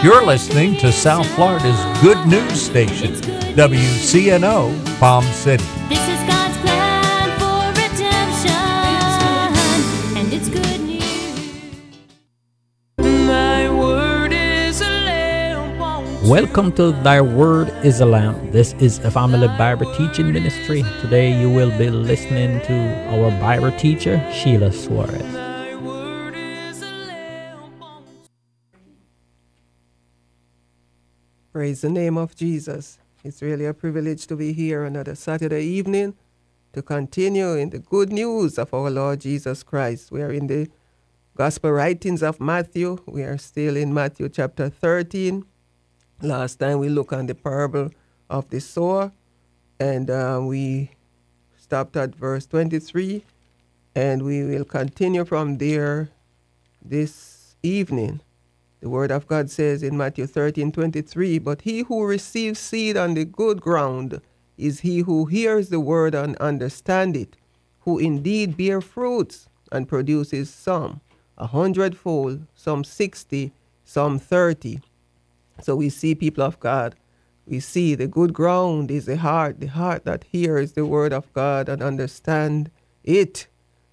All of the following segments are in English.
You're listening to South Florida's good news station, WCNO Palm City. This is God's plan for redemption, and it's good news. Thy word is a lamp unto Welcome to Thy Word is a Lamp. This is a family Bible teaching ministry. Today you will be listening to our Bible teacher, Sheila Suarez. thy word is a lamp unto Praise the name of Jesus. It's really a privilege to be here another Saturday evening to continue in the good news of our Lord Jesus Christ. We are in the Gospel writings of Matthew. We are still in Matthew chapter 13. Last time we looked on the parable of the sower, and we stopped at verse 23, and we will continue from there this evening. The word of God says in Matthew 13:23, but he who receives seed on the good ground is he who hears the word and understands it, who indeed bear fruits and produces some 100-fold, some 60, some 30. So we see, people of God, we see the good ground is the heart that hears the word of God and understand it.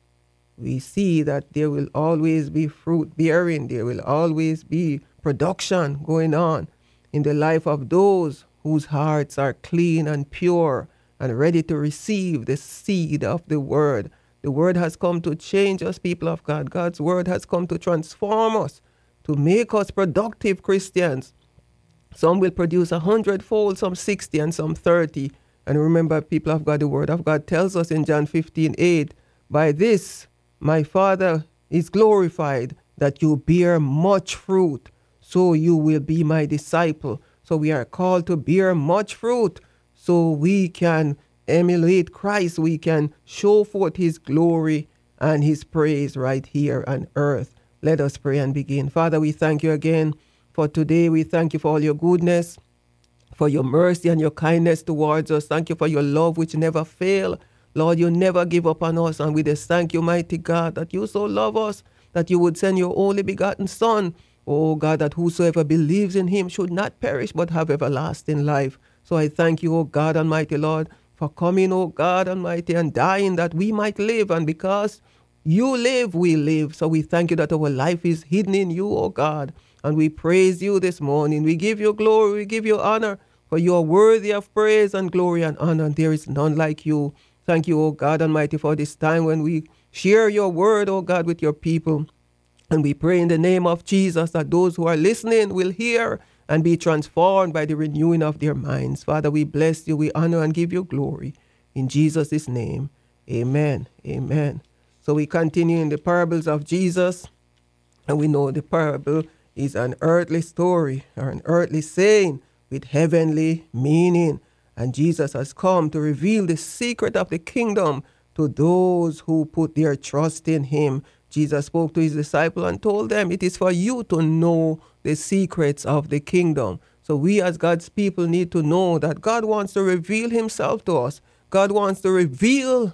We see that there will always be fruit bearing, there will always be production going on in the life of those whose hearts are clean and pure and ready to receive the seed of the word. The word has come to change us, people of God. God's word has come to transform us, to make us productive Christians. Some will produce 100-fold, some 60, and some 30. And remember, people of God, the word of God tells us in John 15:8, by this my Father is glorified, that you bear much fruit, so you will be my disciple. So we are called to bear much fruit, so we can emulate Christ. We can show forth his glory and his praise right here on earth. Let us pray and begin. Father, we thank you again for today. We thank you for all your goodness, for your mercy and your kindness towards us. Thank you for your love which never fail. Lord, you never give up on us, and we just thank you, mighty God, that you so love us, that you would send your only begotten Son. Oh God, that whosoever believes in him should not perish but have everlasting life. So I thank you, oh God Almighty, Lord, for coming, oh God Almighty, and dying that we might live. And because you live, we live. So we thank you that our life is hidden in you, oh God. And we praise you this morning. We give you glory, we give you honor, for you are worthy of praise and glory and honor, and there is none like you. Thank you, O God Almighty, for this time when we share your word, O God, with your people. And we pray in the name of Jesus that those who are listening will hear and be transformed by the renewing of their minds. Father, we bless you, we honor and give you glory. In Jesus' name, amen, amen. So we continue in the parables of Jesus, and we know the parable is an earthly story or an earthly saying with heavenly meaning. And Jesus has come to reveal the secret of the kingdom to those who put their trust in him. Jesus spoke to his disciples and told them, it is for you to know the secrets of the kingdom. So we as God's people need to know that God wants to reveal himself to us. God wants to reveal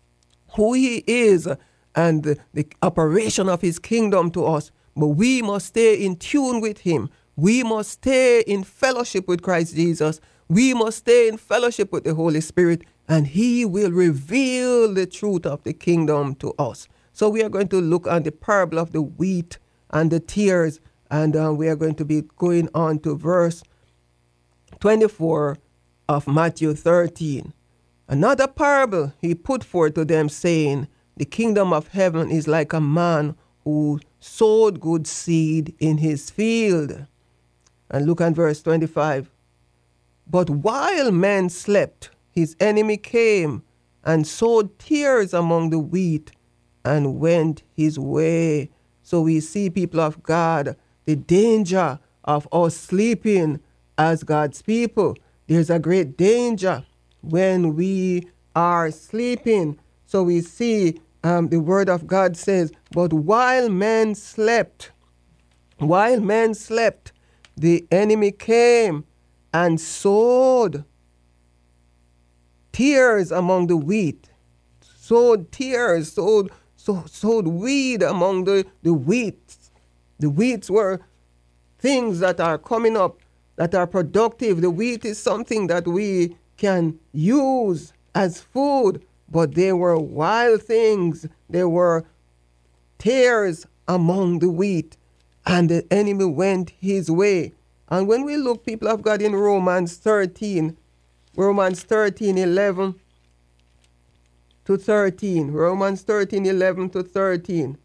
who he is and the operation of his kingdom to us. But we must stay in tune with him. We must stay in fellowship with Christ Jesus. We must stay in fellowship with the Holy Spirit, and he will reveal the truth of the kingdom to us. So we are going to look at the parable of the wheat and the tares, and we are going to be going on to verse 24 of Matthew 13. Another parable he put forth to them, saying, the kingdom of heaven is like a man who sowed good seed in his field. And look at verse 25. But while men slept, his enemy came and sowed tares among the wheat and went his way. So we see, people of God, the danger of us sleeping as God's people. There's a great danger when we are sleeping. So we see the word of God says, but while men slept, the enemy came and sowed tares among the wheat, sowed weed among the wheat. The wheats were things that are coming up that are productive. The wheat is something that we can use as food, but they were wild things. They were tares among the wheat, and the enemy went his way. And when we look, people of God, in Romans 13, 11 to 13, Romans 13, 11 to 13.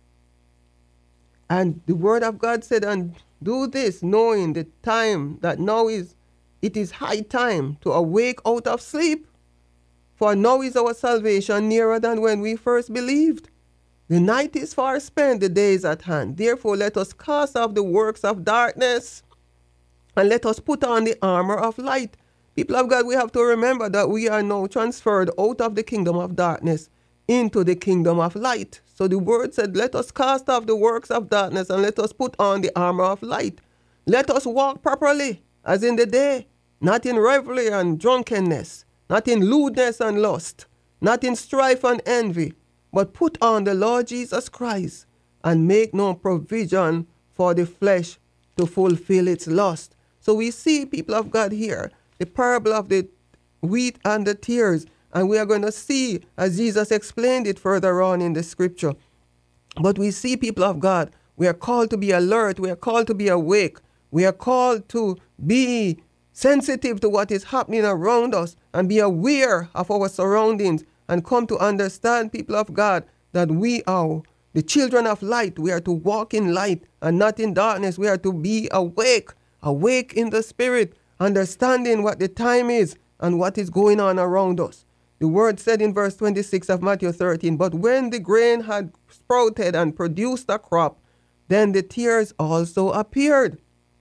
And the word of God said, and do this, knowing the time that now it is high time to awake out of sleep. For now is our salvation nearer than when we first believed. The night is far spent, the day is at hand. Therefore, let us cast off the works of darkness and let us put on the armor of light. People of God, we have to remember that we are now transferred out of the kingdom of darkness into the kingdom of light. So the word said, let us cast off the works of darkness and let us put on the armor of light. Let us walk properly as in the day, not in revelry and drunkenness, not in lewdness and lust, not in strife and envy, but put on the Lord Jesus Christ and make no provision for the flesh to fulfill its lust. So we see, people of God, here, the parable of the wheat and the tares, and we are going to see, as Jesus explained it further on in the scripture. But we see, people of God, we are called to be alert, we are called to be awake, we are called to be sensitive to what is happening around us and be aware of our surroundings and come to understand, people of God, that we are the children of light. We are to walk in light and not in darkness. We are to be awake in the spirit, understanding what the time is and what is going on around us. The word said in verse 26 of Matthew 13, but when the grain had sprouted and produced a crop, then the tares also appeared.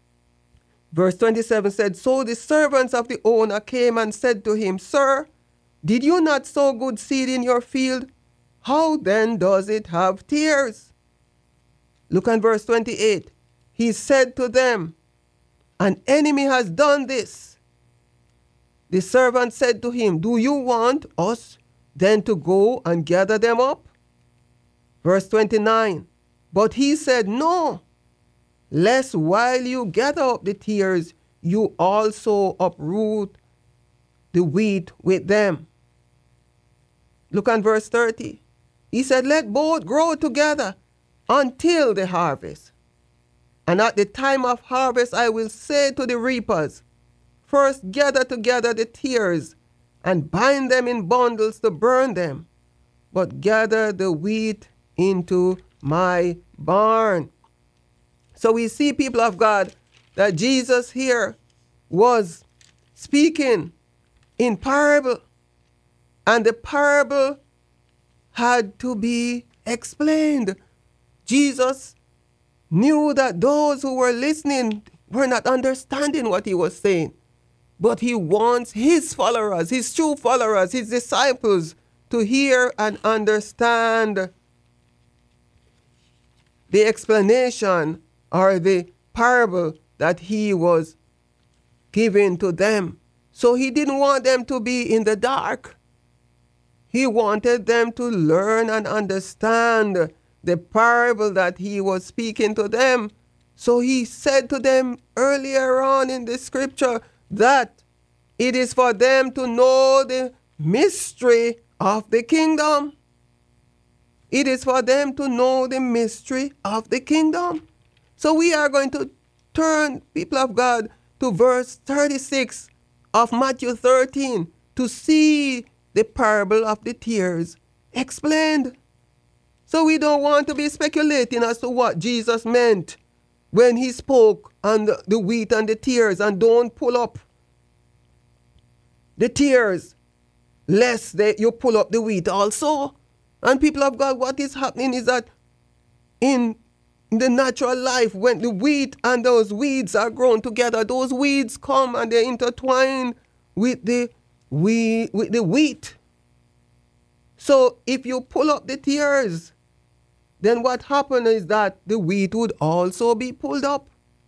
Verse 27 said, so the servants of the owner came and said to him, Sir, did you not sow good seed in your field? How then does it have tares? Look at verse 28. He said to them, an enemy has done this. The servant said to him, do you want us then to go and gather them up? Verse 29. But he said, no, lest while you gather up the tares, you also uproot the wheat with them. Look at verse 30. He said, let both grow together until the harvest. And at the time of harvest, I will say to the reapers, first gather together the tares and bind them in bundles to burn them, but gather the wheat into my barn. So we see, people of God, that Jesus here was speaking in parable, and the parable had to be explained. Jesus knew that those who were listening were not understanding what he was saying, but he wants his followers, his true followers, his disciples, to hear and understand the explanation or the parable that he was giving to them. So he didn't want them to be in the dark. He wanted them to learn and understand the parable that he was speaking to them. So he said to them earlier on in the scripture that it is for them to know the mystery of the kingdom. It is for them to know the mystery of the kingdom. So we are going to turn, people of God, to verse 36 of Matthew 13 to see the parable of the tares explained. So we don't want to be speculating as to what Jesus meant when he spoke on the wheat and the tares, and don't pull up the tares lest you pull up the wheat also. And people of God, what is happening is that in the natural life, when the wheat and those weeds are grown together, those weeds come and they intertwine with the wheat. So if you pull up the tares, then what happened is that the wheat would also be pulled up.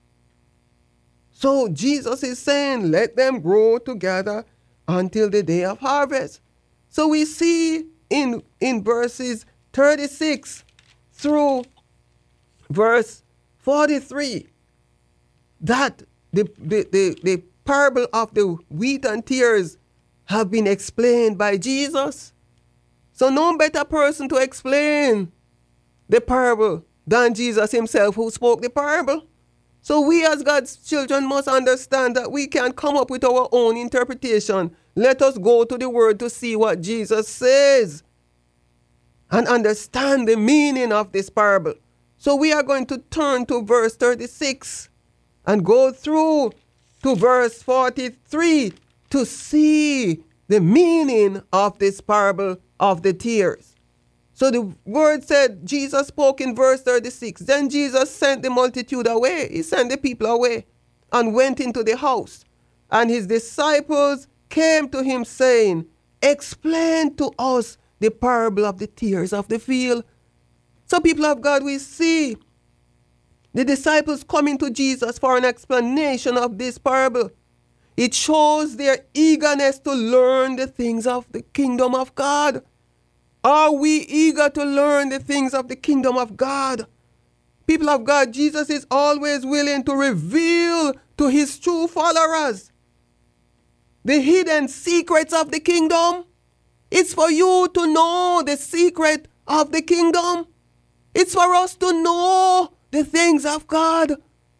So Jesus is saying, let them grow together until the day of harvest. So we see in verses 36 through verse 43 that the parable of the wheat and tares have been explained by Jesus. So no better person to explain the parable than Jesus himself, who spoke the parable. So we as God's children must understand that we can't come up with our own interpretation. Let us go to the word to see what Jesus says and understand the meaning of this parable. So we are going to turn to verse 36 and go through to verse 43 to see the meaning of this parable of the tares. So the word said, Jesus spoke in verse 36. Then Jesus sent the multitude away. He sent the people away and went into the house. And his disciples came to him saying, explain to us the parable of the tares of the field. So people of God, we see the disciples coming to Jesus for an explanation of this parable. It shows their eagerness to learn the things of the kingdom of God. Are we eager to learn the things of the kingdom of God? People of God, Jesus is always willing to reveal to his true followers the hidden secrets of the kingdom. It's for you to know the secret of the kingdom. It's for us to know the things of God.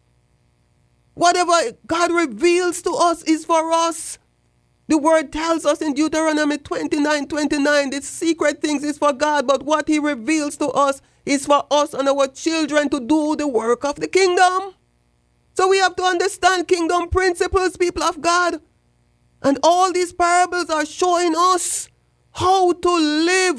Whatever God reveals to us is for us. The word tells us in Deuteronomy 29:29, the secret things is for God, but what he reveals to us is for us and our children to do the work of the kingdom. So we have to understand kingdom principles, people of God. And all these parables are showing us how to live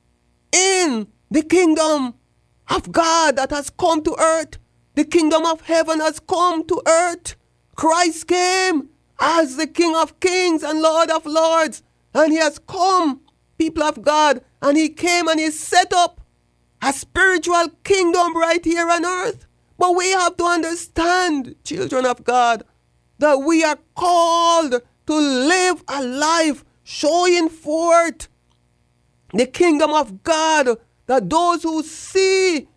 in the kingdom of God that has come to earth. The kingdom of heaven has come to earth. Christ came as the King of kings and Lord of lords. And he has come, people of God, and he came and he set up a spiritual kingdom right here on earth. But we have to understand, children of God, that we are called to live a life showing forth the kingdom of God, that those who see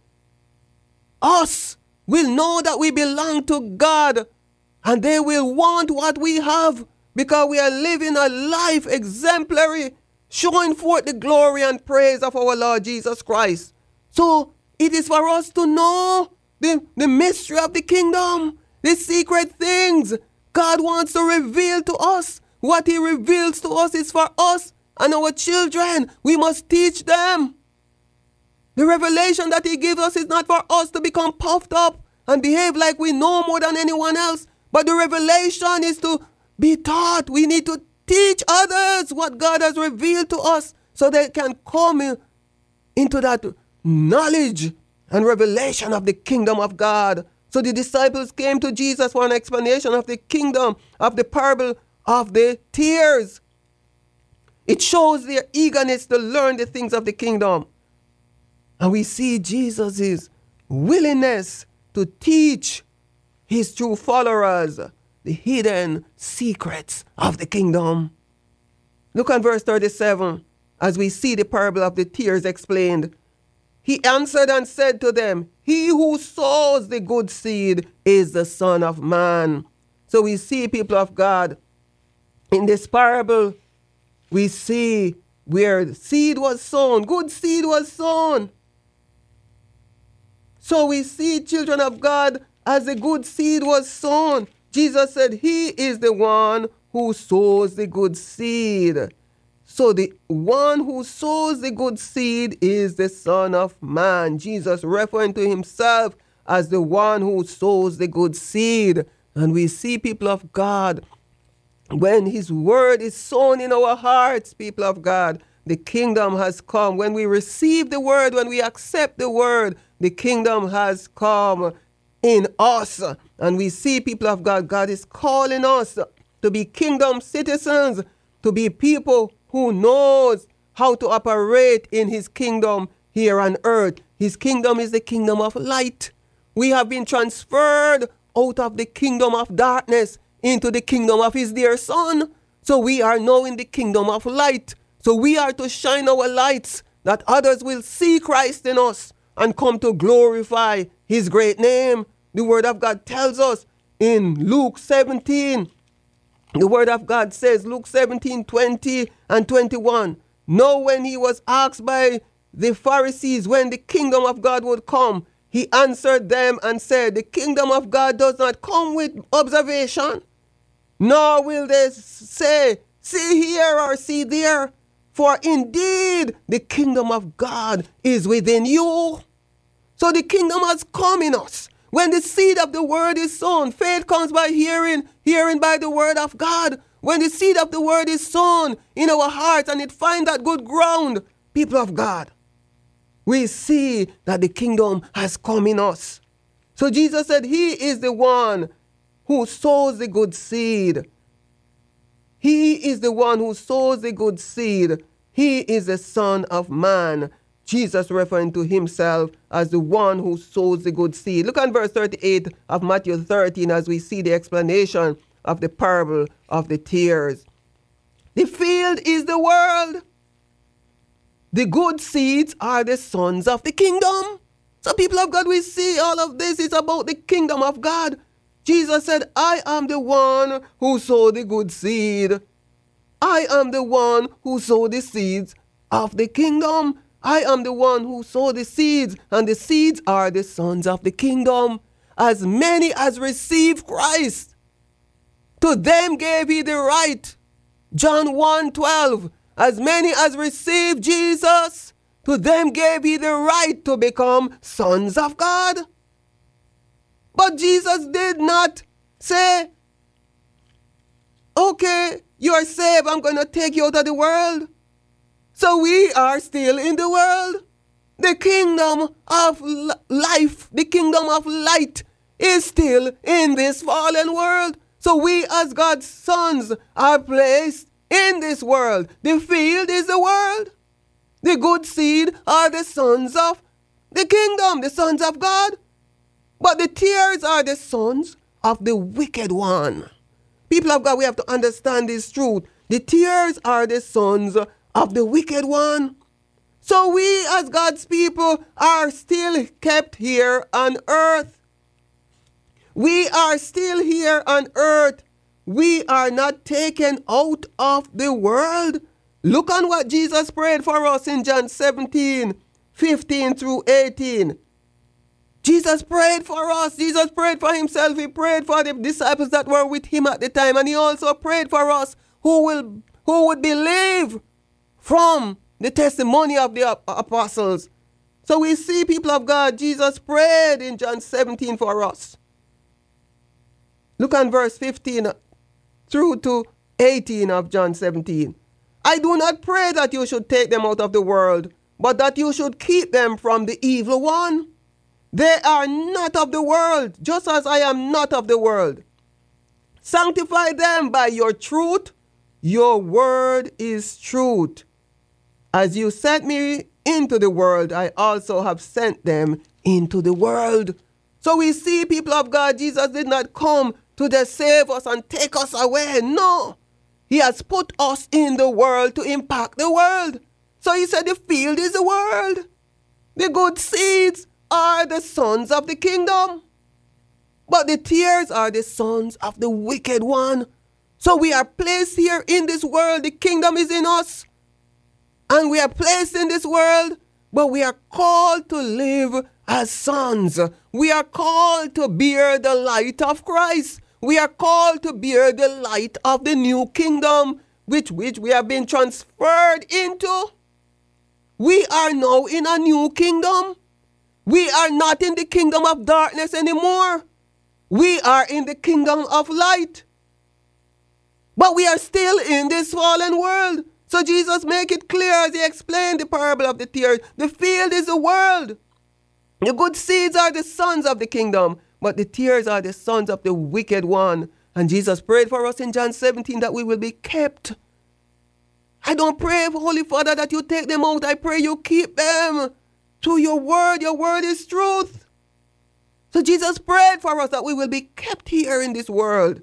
us will know that we belong to God, and they will want what we have, because we are living a life exemplary, showing forth the glory and praise of our Lord Jesus Christ. So it is for us to know the mystery of the kingdom, the secret things God wants to reveal to us. What he reveals to us is for us and our children. We must teach them. The revelation that he gives us is not for us to become puffed up and behave like we know more than anyone else. But the revelation is to be taught. We need to teach others what God has revealed to us so they can come into that knowledge and revelation of the kingdom of God. So the disciples came to Jesus for an explanation of the kingdom, of the parable of the tares. It shows their eagerness to learn the things of the kingdom. And we see Jesus' willingness to teach his true followers the hidden secrets of the kingdom. Look at verse 37 as we see the parable of the tares explained. He answered and said to them, he who sows the good seed is the Son of Man. So we see, people of God, in this parable, we see where seed was sown, good seed was sown. So we see, children of God, as the good seed was sown. Jesus said he is the one who sows the good seed. So the one who sows the good seed is the Son of Man. Jesus referring to himself as the one who sows the good seed. And we see, people of God, when his word is sown in our hearts, people of God, the kingdom has come. When we receive the word, when we accept the word, the kingdom has come in us. And we see, people of God, God is calling us to be kingdom citizens, to be people who knows how to operate in his kingdom here on earth. His kingdom is the kingdom of light. We have been transferred out of the kingdom of darkness into the kingdom of his dear Son. So we are now in the kingdom of light. So we are to shine our lights that others will see Christ in us and come to glorify his great name. The word of God tells us in Luke 17. The word of God says, Luke 17, 20 and 21. Now when he was asked by the Pharisees when the kingdom of God would come, he answered them and said, the kingdom of God does not come with observation, nor will they say, see here or see there. For indeed, the kingdom of God is within you. So the kingdom has come in us. When the seed of the word is sown, faith comes by hearing, hearing by the word of God. When the seed of the word is sown in our hearts and it finds that good ground, people of God, we see that the kingdom has come in us. So Jesus said he is the one who sows the good seed. He is the one who sows the good seed. He is the Son of Man. Jesus referring to himself as the one who sows the good seed. Look at verse 38 of Matthew 13 as we see the explanation of the parable of the tares. The field is the world. The good seeds are the sons of the kingdom. So people of God, we see all of this is about the kingdom of God. Jesus said, I am the one who sowed the good seed. I am the one who sowed the seeds of the kingdom. I am the one who sowed the seeds, and the seeds are the sons of the kingdom. As many as receive Christ, to them gave he the right. John 1:12. As many as receive Jesus, to them gave he the right to become sons of God. But Jesus did not say, okay, you're saved, I'm going to take you out of the world. So we are still in the world. The kingdom of life, the kingdom of light is still in this fallen world. So we as God's sons are placed in this world. The field is the world. The good seed are the sons of the kingdom, the sons of God. But the tares are the sons of the wicked one. People of God, we have to understand this truth. The tares are the sons of the wicked one. So we as God's people are still kept here on earth. We are still here on earth. We are not taken out of the world. Look on what Jesus prayed for us in John 17, 15 through 18. Jesus prayed for us. Jesus prayed for himself. He prayed for the disciples that were with him at the time. And he also prayed for us who would believe from the testimony of the apostles. So we see, people of God, Jesus prayed in John 17 for us. Look at verse 15 through to 18 of John 17. I do not pray that you should take them out of the world, but that you should keep them from the evil one. They are not of the world, just as I am not of the world. Sanctify them by your truth. Your word is truth. As you sent me into the world, I also have sent them into the world. So we see, people of God, Jesus did not come to just save us and take us away. No. He has put us in the world to impact the world. So he said the field is the world. The good seeds are the sons of the kingdom. But the tares are the sons of the wicked one. So we are placed here in this world. The kingdom is in us. And we are placed in this world, but we are called to live as sons. We are called to bear the light of Christ. We are called to bear the light of the new kingdom, which we have been transferred into. We are now in a new kingdom. We are not in the kingdom of darkness anymore. We are in the kingdom of light. But we are still in this fallen world. So Jesus make it clear as he explained the parable of the tares. The field is the world. The good seeds are the sons of the kingdom, but the tares are the sons of the wicked one. And Jesus prayed for us in John 17 that we will be kept. I don't pray, Holy Father, that you take them out. I pray you keep them through your word. Your word is truth. So Jesus prayed for us that we will be kept here in this world.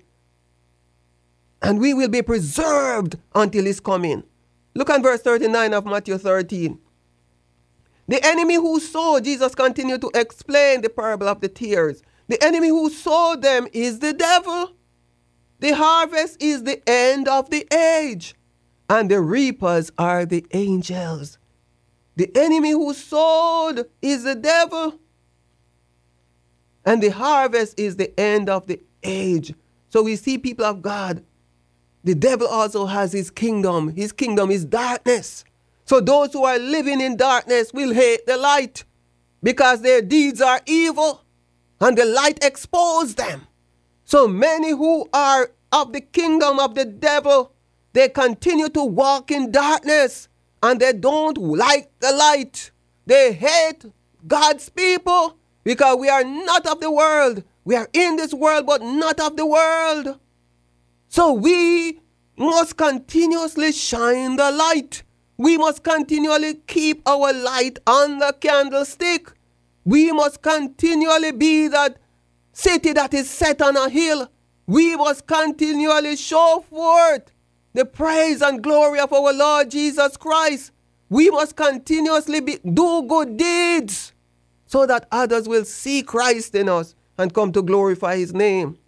And we will be preserved until his coming. Look at verse 39 of Matthew 13. The enemy who sowed, Jesus continued to explain the parable of the tares. The enemy who sowed them is the devil. The harvest is the end of the age, and the reapers are the angels. The enemy who sowed is the devil, and the harvest is the end of the age. So we see, people of God, the devil also has his kingdom. His kingdom is darkness. So those who are living in darkness will hate the light because their deeds are evil and the light exposes them. So many who are of the kingdom of the devil, they continue to walk in darkness and they don't like the light. They hate God's people because we are not of the world. We are in this world but not of the world. So we must continuously shine the light. We must continually keep our light on the candlestick. We must continually be that city that is set on a hill. We must continually show forth the praise and glory of our Lord Jesus Christ. We must continuously do good deeds so that others will see Christ in us and come to glorify his name.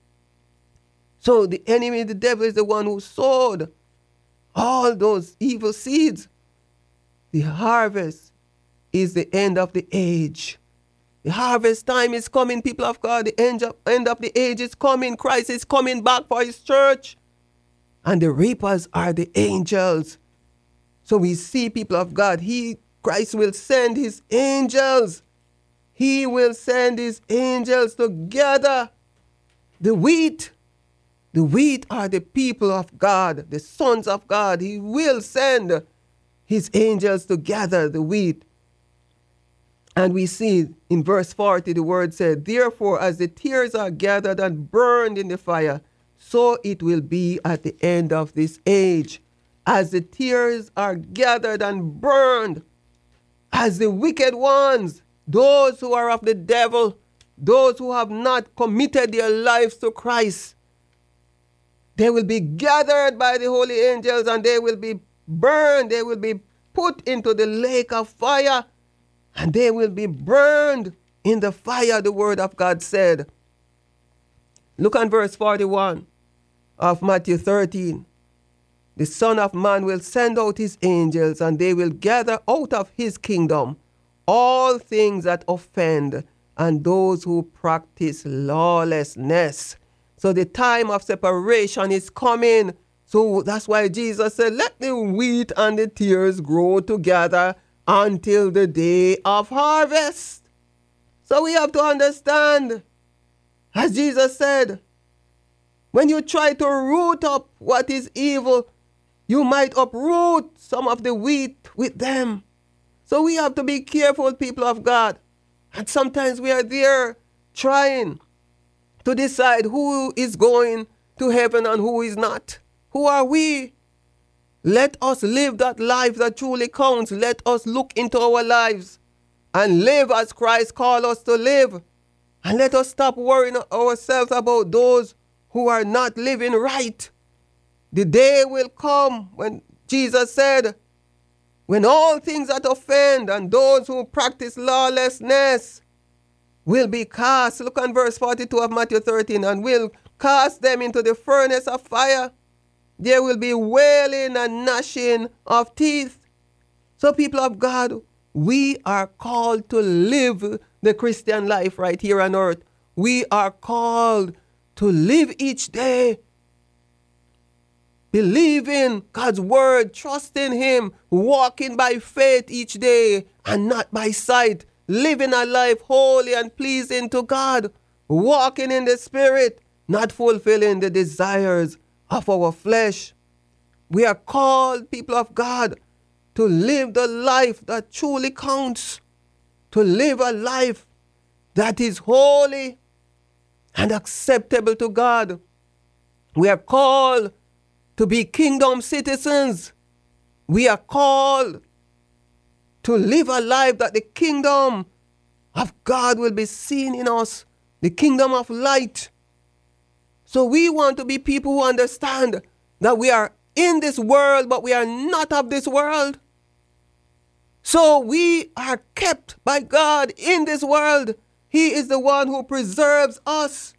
So the enemy, the devil, is the one who sowed all those evil seeds. The harvest is the end of the age. The harvest time is coming, people of God. The end of the age is coming. Christ is coming back for his church. And the reapers are the angels. So we see, people of God, Christ will send his angels. He will send his angels to gather the wheat. The wheat are the people of God, the sons of God. He will send his angels to gather the wheat. And we see in verse 40, the word said, therefore, as the tares are gathered and burned in the fire, so it will be at the end of this age. As the tares are gathered and burned, as the wicked ones, those who are of the devil, those who have not committed their lives to Christ, they will be gathered by the holy angels and they will be burned. They will be put into the lake of fire and they will be burned in the fire, the word of God said. Look at verse 41 of Matthew 13. The Son of Man will send out his angels and they will gather out of his kingdom all things that offend and those who practice lawlessness. So the time of separation is coming. So that's why Jesus said, let the wheat and the tares grow together until the day of harvest. So we have to understand, as Jesus said, when you try to root up what is evil, you might uproot some of the wheat with them. So we have to be careful, people of God. And sometimes we are there trying to decide who is going to heaven and who is not. Who are we? Let us live that life that truly counts. Let us look into our lives and live as Christ called us to live. And let us stop worrying ourselves about those who are not living right. The day will come when Jesus said, when all things that offend and those who practice lawlessness will be cast. Look at verse 42 of Matthew 13. And will cast them into the furnace of fire. There will be wailing and gnashing of teeth. So people of God, we are called to live the Christian life right here on earth. We are called to live each day, believing God's word, trusting him, walking by faith each day and not by sight, living a life holy and pleasing to God, walking in the Spirit, not fulfilling the desires of our flesh. We are called, people of God, to live the life that truly counts, to live a life that is holy and acceptable to God. We are called to be kingdom citizens. We are called to live a life that the kingdom of God will be seen in us, the kingdom of light. So we want to be people who understand that we are in this world, but we are not of this world. So we are kept by God in this world He is the one who preserves us.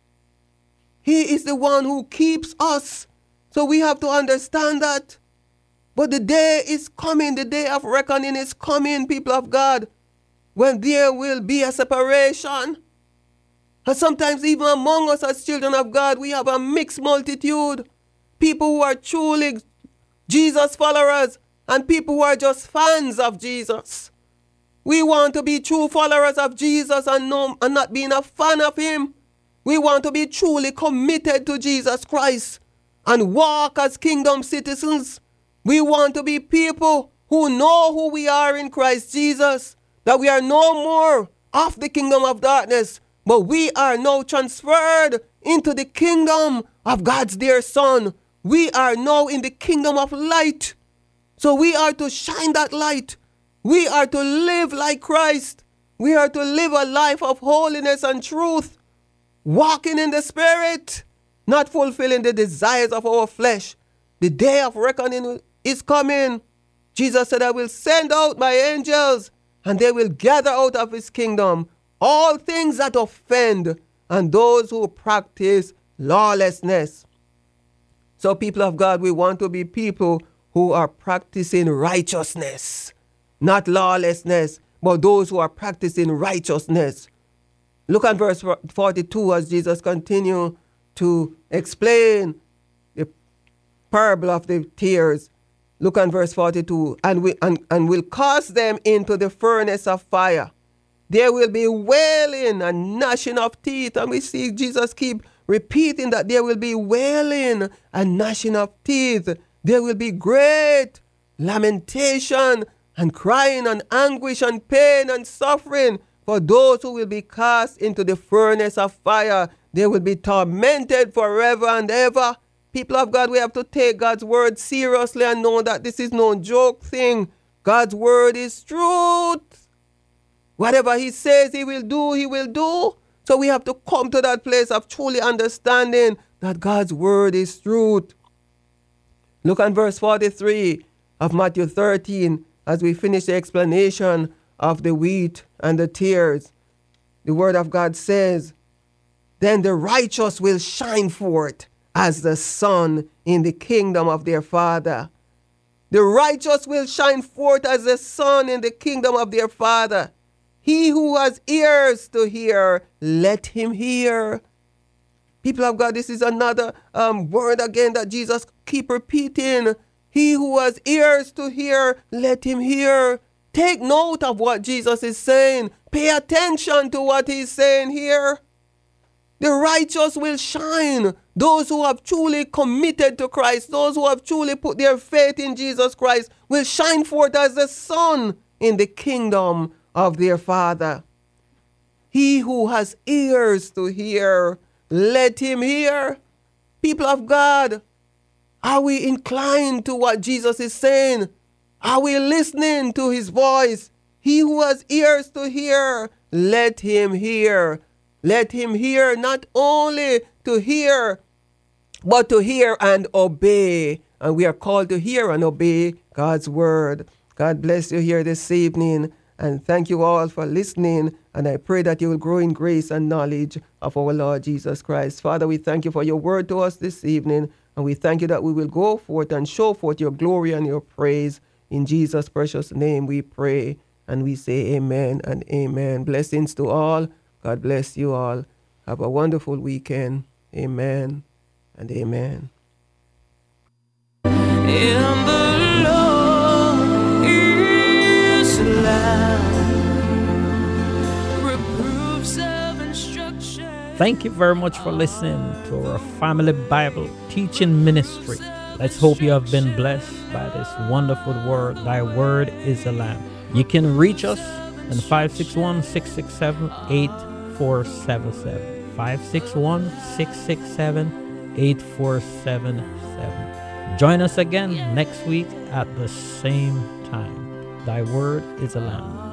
He is the one who keeps us. So we have to understand that. But the day is coming, the day of reckoning is coming, people of God, when there will be a separation. And sometimes even among us as children of God, we have a mixed multitude. People who are truly Jesus followers and people who are just fans of Jesus. We want to be true followers of Jesus and not being a fan of him. We want to be truly committed to Jesus Christ and walk as kingdom citizens. We want to be people who know who we are in Christ Jesus, that we are no more of the kingdom of darkness, but we are now transferred into the kingdom of God's dear Son. We are now in the kingdom of light. So we are to shine that light. We are to live like Christ. We are to live a life of holiness and truth, walking in the Spirit, not fulfilling the desires of our flesh. The day of reckoning is coming. Jesus said, I will send out my angels, and they will gather out of his kingdom all things that offend and those who practice lawlessness. So people of God, we want to be people who are practicing righteousness, not lawlessness, but those who are practicing righteousness. Look at verse 42 as Jesus continues to explain the parable of the tares. Look at verse 42. And will cast them into the furnace of fire. There will be wailing and gnashing of teeth. And we see Jesus keep repeating that there will be wailing and gnashing of teeth. There will be great lamentation and crying and anguish and pain and suffering for those who will be cast into the furnace of fire. They will be tormented forever and ever. People of God, we have to take God's word seriously and know that this is no joke thing. God's word is truth. Whatever he says he will do, he will do. So we have to come to that place of truly understanding that God's word is truth. Look at verse 43 of Matthew 13 as we finish the explanation of the wheat and the tares. The word of God says, then the righteous will shine forth as the sun in the kingdom of their Father. The righteous will shine forth as the sun in the kingdom of their Father. He who has ears to hear, let him hear. People of God, this is another word again that Jesus keep repeating. He who has ears to hear, let him hear. Take note of what Jesus is saying. Pay attention to what he's saying here. The righteous will shine. Those who have truly committed to Christ, those who have truly put their faith in Jesus Christ, will shine forth as the sun in the kingdom of their Father. He who has ears to hear, let him hear. People of God, are we inclined to what Jesus is saying? Are we listening to his voice? He who has ears to hear, let him hear. Let him hear, not only to hear, but to hear and obey. And we are called to hear and obey God's word. God bless you here this evening. And thank you all for listening. And I pray that you will grow in grace and knowledge of our Lord Jesus Christ. Father, we thank you for your word to us this evening. And we thank you that we will go forth and show forth your glory and your praise. In Jesus' precious name we pray. And we say amen and amen. Blessings to all. God bless you all. Have a wonderful weekend. Amen and amen. And the Lord is alive. Reproofs of instruction. Thank you very much for listening to our Family Bible Teaching Ministry. Let's hope you have been blessed by this wonderful word. Thy word is a lamp. You can reach us on 561-667-8477. 561-667-8477. Join us again next week at the same time. Thy word is a lamp.